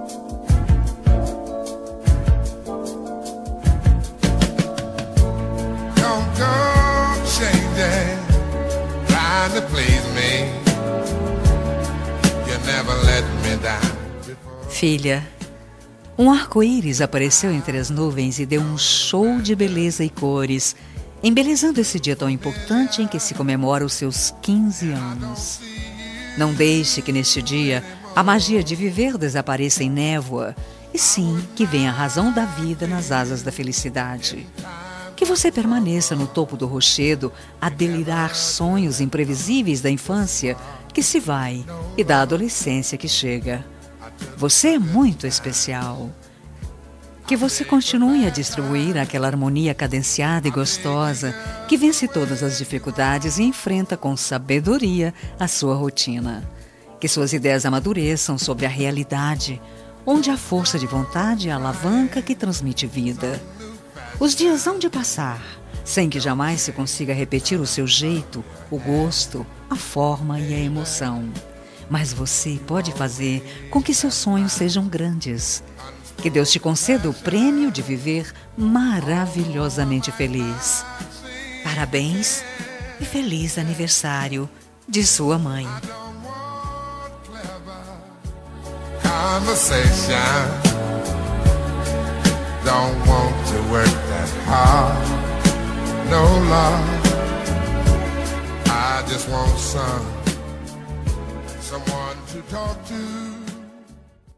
Don't change it, trying to please me. You never let me down before. Filha, um arco-íris apareceu entre as nuvens e deu um show de beleza e cores, embelezando esse dia tão importante em que se comemora os seus 15 anos. Não deixe que neste dia a magia de viver desapareça em névoa, e sim que venha a razão da vida nas asas da felicidade. Que você permaneça no topo do rochedo a delirar sonhos imprevisíveis da infância que se vai e da adolescência que chega. Você é muito especial. Que você continue a distribuir aquela harmonia cadenciada e gostosa que vence todas as dificuldades e enfrenta com sabedoria a sua rotina. Que suas ideias amadureçam sobre a realidade, onde a força de vontade é a alavanca que transmite vida. Os dias hão de passar, sem que jamais se consiga repetir o seu jeito, o gosto, a forma e a emoção. Mas você pode fazer com que seus sonhos sejam grandes. Que Deus te conceda o prêmio de viver maravilhosamente feliz. Parabéns e feliz aniversário de sua mãe. Conversation, don't want to work that hard, no love. I just want someone to talk to.